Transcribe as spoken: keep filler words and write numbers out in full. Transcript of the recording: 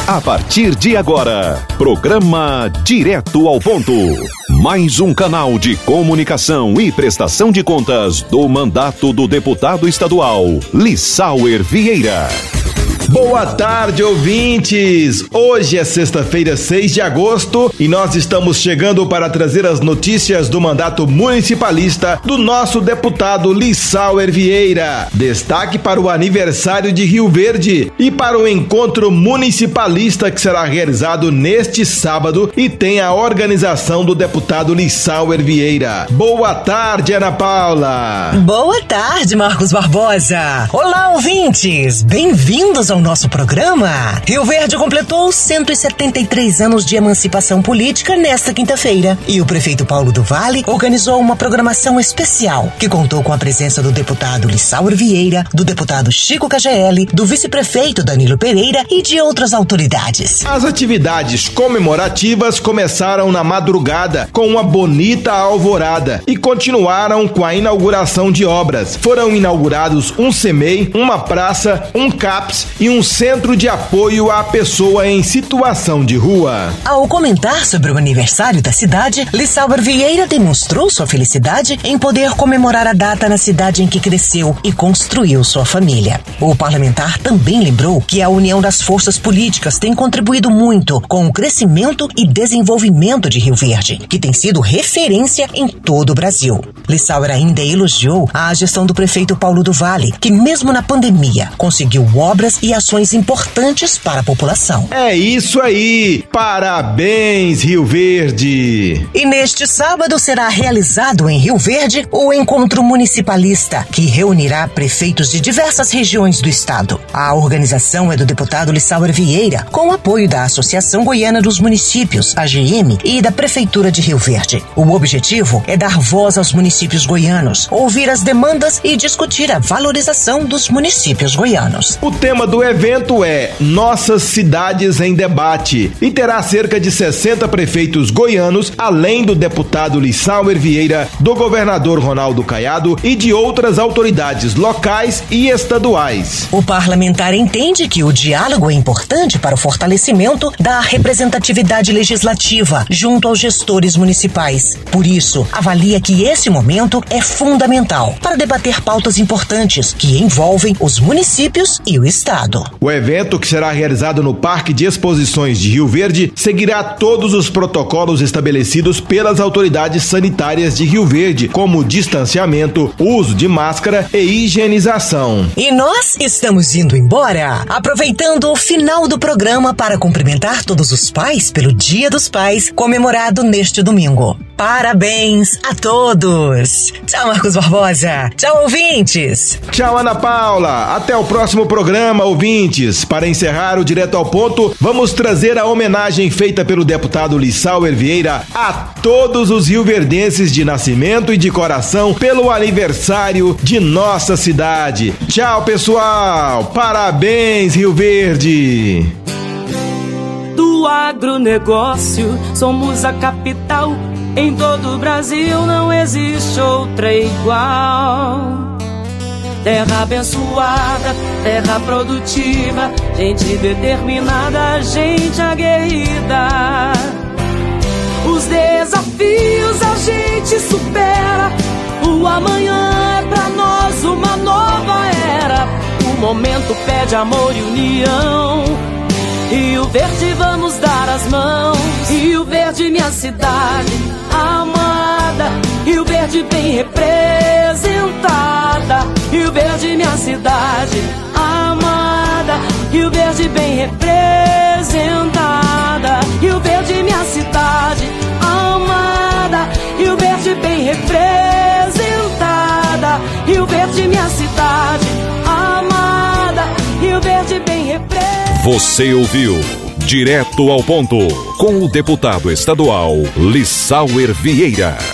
A partir de agora, programa Direto ao Ponto. Mais um canal de comunicação e prestação de contas do mandato do deputado estadual Lissauer Vieira. Boa tarde, ouvintes! Hoje é sexta-feira, seis de agosto, e nós estamos chegando para trazer as notícias do mandato municipalista do nosso deputado Lissauer Vieira. Destaque para o aniversário de Rio Verde e para o encontro municipalista que será realizado neste sábado e tem a organização do deputado Lissauer Vieira. Boa tarde, Ana Paula! Boa tarde, Marcos Barbosa! Olá, ouvintes! Bem-vindos ao nosso programa. Rio Verde completou cento e setenta e três anos de emancipação política nesta quinta-feira e o prefeito Paulo do Vale organizou uma programação especial que contou com a presença do deputado Lissauer Vieira, do deputado Chico K G L, do vice-prefeito Danilo Pereira e de outras autoridades. As atividades comemorativas começaram na madrugada com uma bonita alvorada e continuaram com a inauguração de obras. Foram inaugurados um C M E I, uma praça, um CAPS e um centro de apoio à pessoa em situação de rua. Ao comentar sobre o aniversário da cidade, Lissauer Vieira demonstrou sua felicidade em poder comemorar a data na cidade em que cresceu e construiu sua família. O parlamentar também lembrou que a união das forças políticas tem contribuído muito com o crescimento e desenvolvimento de Rio Verde, que tem sido referência em todo o Brasil. Lissauer ainda elogiou a gestão do prefeito Paulo do Vale, que mesmo na pandemia conseguiu obras e ações importantes para a população. É isso aí! Parabéns, Rio Verde! E neste sábado será realizado em Rio Verde o encontro municipalista, que reunirá prefeitos de diversas regiões do estado. A organização é do deputado Lissauer Vieira, com o apoio da Associação Goiana dos Municípios, A G M, e da Prefeitura de Rio Verde. O objetivo é dar voz aos municípios goianos, ouvir as demandas e discutir a valorização dos municípios goianos. O tema do evento é Nossas Cidades em Debate e terá cerca de sessenta prefeitos goianos, além do deputado Lissauer Vieira, do governador Ronaldo Caiado e de outras autoridades locais e estaduais. O parlamentar entende que o diálogo é importante para o fortalecimento da representatividade legislativa junto aos gestores municipais. Por isso, avalia que esse momento é fundamental para debater pautas importantes que envolvem os municípios e o estado. O evento, que será realizado no Parque de Exposições de Rio Verde, seguirá todos os protocolos estabelecidos pelas autoridades sanitárias de Rio Verde, como distanciamento, uso de máscara e higienização. E nós estamos indo embora, aproveitando o final do programa para cumprimentar todos os pais pelo Dia dos Pais, comemorado neste domingo. Parabéns a todos! Tchau, Marcos Barbosa! Tchau, ouvintes! Tchau, Ana Paula! Até o próximo programa, ouvintes! Para encerrar o Direto ao Ponto, vamos trazer a homenagem feita pelo deputado Lissauer Vieira a todos os rioverdenses de nascimento e de coração pelo aniversário de nossa cidade. Tchau, pessoal! Parabéns, Rio Verde! Do agronegócio, somos a capital. Em todo o Brasil não existe outra igual. Terra abençoada, terra produtiva, gente determinada, gente aguerrida. Os desafios a gente supera, o amanhã é pra nós uma nova era. O momento pede amor e união, Rio Verde vamos dar as mãos. Rio Verde minha cidade amada, Rio Verde bem representada. Rio Verde minha cidade amada, Rio Verde bem representada. Rio Verde minha cidade amada, Rio Verde bem representada. Rio Verde minha cidade amada, Rio Verde bem representada. Você ouviu Direto ao Ponto com o deputado estadual Lissauer Vieira.